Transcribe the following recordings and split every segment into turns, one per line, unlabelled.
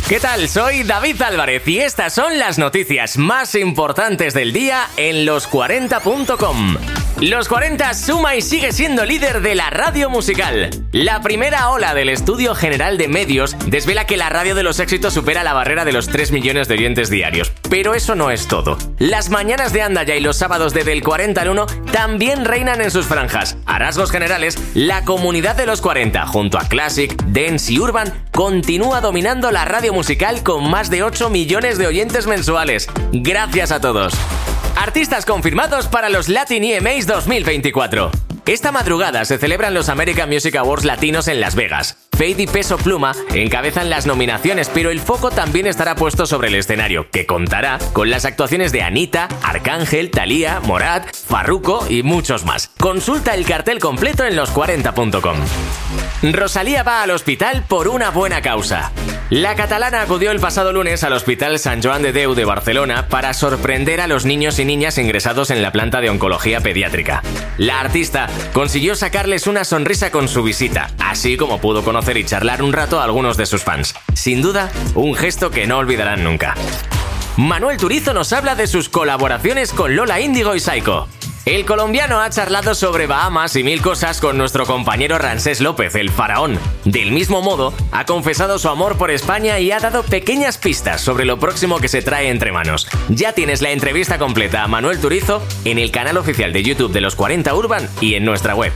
¿Qué tal? Soy David Álvarez y estas son las noticias más importantes del día en los40.com. Los 40 suma y sigue siendo líder de la radio musical. La primera ola del Estudio General de Medios desvela que la radio de los éxitos supera la barrera de los 3 millones de oyentes diarios. Pero eso no es todo. Las mañanas de Andaya y los sábados de Del 40 al 1 también reinan en sus franjas. A rasgos generales, la comunidad de los 40, junto a Classic, Dance y Urban, continúa dominando la radio musical con más de 8 millones de oyentes mensuales. Gracias a todos. Artistas confirmados para los Latin EMAs 2024. Esta madrugada se celebran los American Music Awards latinos en Las Vegas. Feid y Peso Pluma encabezan las nominaciones, pero el foco también estará puesto sobre el escenario, que contará con las actuaciones de Anita, Arcángel, Thalía, Morat, Farruko y muchos más. Consulta el cartel completo en los40.com. Rosalía va al hospital por una buena causa. La catalana acudió el pasado lunes al Hospital Sant Joan de Déu de Barcelona para sorprender a los niños y niñas ingresados en la planta de oncología pediátrica. La artista consiguió sacarles una sonrisa con su visita, así como pudo conocer y charlar un rato a algunos de sus fans. Sin duda, un gesto que no olvidarán nunca. Manuel Turizo nos habla de sus colaboraciones con Lola Índigo y Saiko. El colombiano ha charlado sobre Bahamas y mil cosas con nuestro compañero Ramsés López, el faraón. Del mismo modo, ha confesado su amor por España y ha dado pequeñas pistas sobre lo próximo que se trae entre manos. Ya tienes la entrevista completa a Manuel Turizo en el canal oficial de YouTube de los 40 Urban y en nuestra web.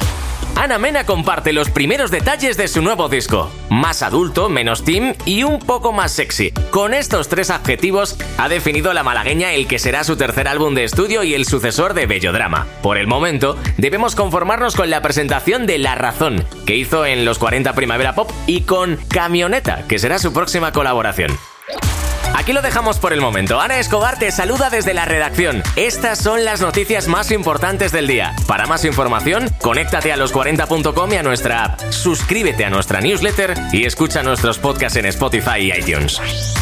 Ana Mena comparte los primeros detalles de su nuevo disco. Más adulto, menos teen y un poco más sexy. Con estos 3 adjetivos ha definido la malagueña el que será su tercer álbum de estudio y el sucesor de Bellodrama. Por el momento, debemos conformarnos con la presentación de La Razón, que hizo en los 40 Primavera Pop, y con Camioneta, que será su próxima colaboración. Aquí lo dejamos por el momento. Ana Escobar te saluda desde la redacción. Estas son las noticias más importantes del día. Para más información, conéctate a los40.com y a nuestra app. Suscríbete a nuestra newsletter y escucha nuestros podcasts en Spotify y iTunes.